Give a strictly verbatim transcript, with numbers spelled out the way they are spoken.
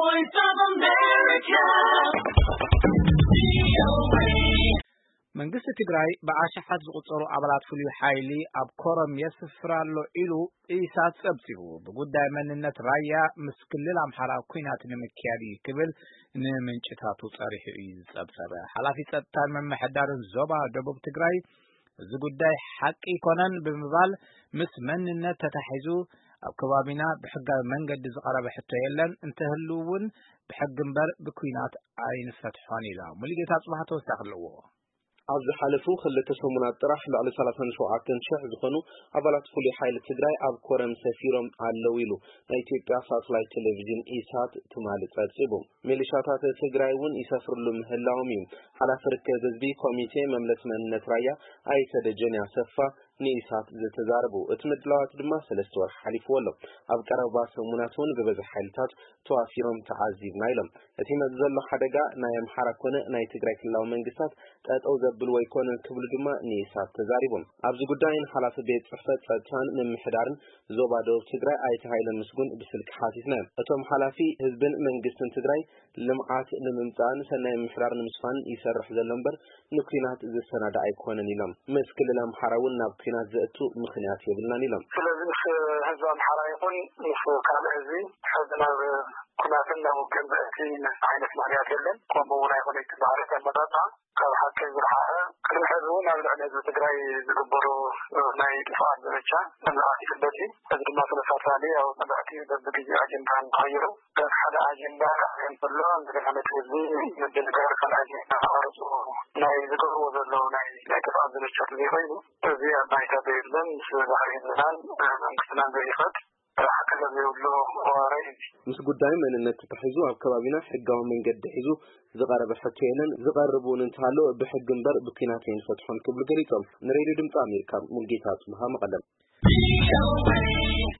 Voice of America. መንግስት ትግራይ በአሻሓት ዝቁጠሩ አባላት ፍሉይ ኃይሊ አብ ኮረም የስፍራሎ ኢሉ ኢሳት ጸብጺቡ በጉዳይ መንነት ራያ ምስክልል አምሐራ ኩናት ንምክያዲ ክብል ንምንጭታቱ ጸሪህ ይጸብጸበ ሐላፊ ጸጥታን መመሐዳርን ዞባ ደቡብ ትግራይ እዚ ጉዳይ ሐቂ ኮነን በመባል ምስ መንነት ተታሒዙ ኣብ ከባቢና በሕጋዊ መንገድ ዝቀረበ ሕቶ የለን እንተህልውን በሕግ እምበር በኩናት አይንፈትሖን ኢላ ሙሉጌታ ጽባህ ተወሳኽልዎ ኣብዚ ሓለፉ ክልተ ሰሙናት ጥራሕ ልዕሊ ሰላሳ ወሸውዓተ ሽሕ ዝኾኑ ኣባላት ፍሉይ ሓይሊ ትግራይ ኣብ ኮረም ሰፊሮም ኣለው ኢሉ ናይ ኢትዮጵያ ሳተላይት ቴሌቪዥን ኢሳት ትማሊ ጸብጺቡ ሚሊሻታት ትግራይ እውን ይሰፍርሉ ምህላዎም እዩ ሓላፊ ርክብ ህዝቢ ኮሚቴ መምለስ መንነት ራያ ኣይተ ደጀን ያሰፋ ንኢሳት ዝተዛረቡ እቲ ምድላዋት ድማ ሰለስተ ወር ሓሊፉ ኣሎ ኣብ ቀረባ ሰሙናት እውን ብበዝሒ ሓይልታት ተዋፊሮም ተዓዚብና ኢሎም እቲ መዘሎ ሓደጋ ናይ ኣምሓራ ኮነ ናይ ትግራይ ክልላዊ መንግስታት ጠጠው ዘብል ወይ ኮነ ክብሉ ድማ ንኢሳት ተዛሪቦም ኣብዚ ጉዳይን ሓላፊ ቤት ጽሕፈት ጸጥታን ምምሕዳርን ዞባ ደቡብ ትግራይ ኣይተ ሃይለ ምስጉን ብስልክ ሓቲትና እቶም ሓላፊ ህዝብን መንግስትን ትግራይ ልምዓት ንምምጻን ሰናይ ምሕዳር ንምስፋን ይሰርሕ ዘሎ እምበር ንኩናት ዝሰናዳ ኣይኮነን ኢሎም ምስ ክልል ኣምሓራ እውን ናብ ኩናት ዘእቱ ምኽንያት የብልናን ኢሎም ስለዚህ ህዝብ ኣምሓራ ይኹን ምስ ካልእ ህዝቢ ሕዝናብ ኩናትን ናብ ውግን ዘእቲ ዓይነት ምኽንያት የለን ከምኡ እውን ኣይኮነ ትባህሪ ተመጣጣ ካብ ሓቂ ዝረሓቐ ቅድሚ ሕዚ እውን ኣብ ልዕሊ ህዝቢ ትግራይ ዝግበሩ ናይ ጥፍኣት ዘመቻ መምራሕቲ ይፍለጥ እዩ እዚ ድማ ስለሳሳሊ ያው መምራሕቲ በብግዜ ኣጀንዳ ንተቐይሩ ሓደ ኣጀንዳ እንተሎ እንደገና ነቲ ህዝቢ ምድንጋር ካልእ ኣጀንዳ ቀርፁ ናይ ዝገብርዎ ዘለዉ ናይ ጥፍኣት ዘመቻ ዘይኮይኑ እዚ ኣብ ናይታ ዘየለን ምስ ባህሪ ህዝብናን መንግስትናን ዘይፈት ምስ ጉዳይ መንነት ተታሒዙ ኣብ ከባቢና ሕጋዊ መንገዲ ሒዙ ዝቀረበ ሕቶ የለን ዝቀርቡን እንተሃለወ ብሕግ እምበር ብኩናት ኣይንፈትሖን ክብሉ ገሊፆም ንሬድዮ ድምፂ ኣሜሪካ ሙሉጌታ ጽባህ መቐለም